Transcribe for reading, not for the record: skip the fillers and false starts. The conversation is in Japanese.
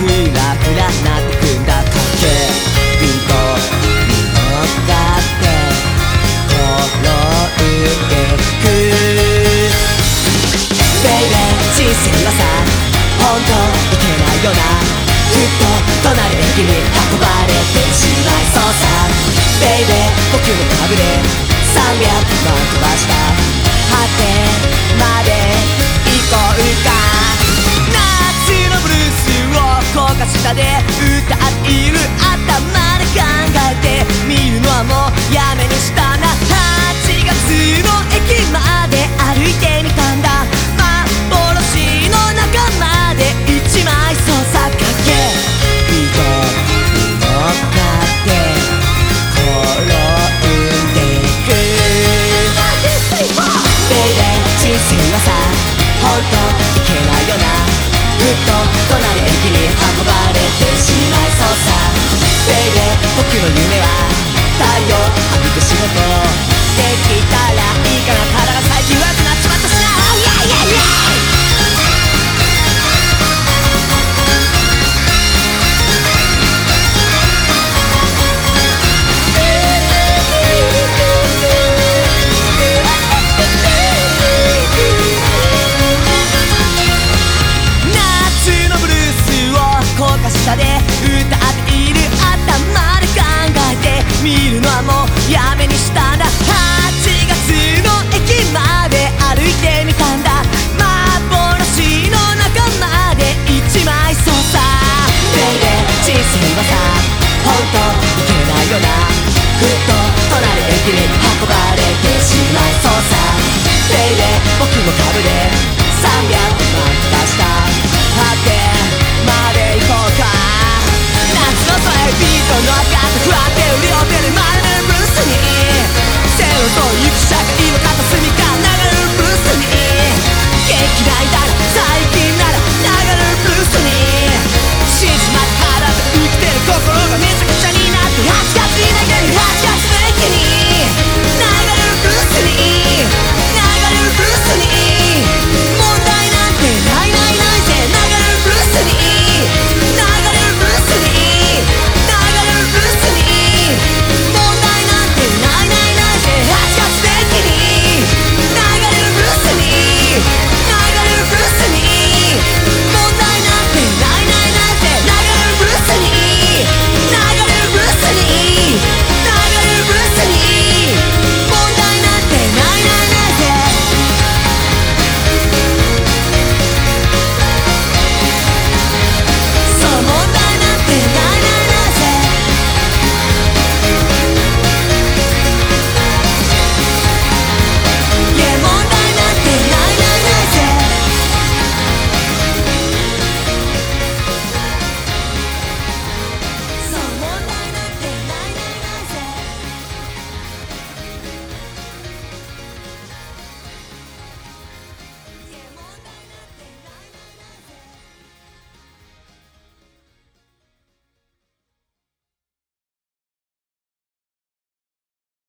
フラフラなってくんだ。かけびとに乗っかって転んでくベイベー、人生はさほんといけないよな。ふっと隣で君運ばれてしまいそうさ。ベイベー、僕の株で300万飛ばした果てまで行こうか。夏のブルースを高架下で歌っている頭で考えてみるのはもうやめにしたな。8月の駅まで歩いてみたんだ。幻の中まで一枚操作かけビートに乗っかって転んでくベイベー、人生はさほんといけないよな。ふっと隣駅に運ばれてしまいそうさ。ベイベー、僕の夢は太陽浴びて仕事できたらいいかな。体が最近悪くなっちまったしな。下で歌っている頭で考えてみるのはもうやめにしたんだ。8月の駅まで歩いてみたんだ。幻の中まで一枚操作ベイベー、人生はさほんといけないよな。ふっと隣駅に運ばれてしまいそうさ。ベイベー、僕も株で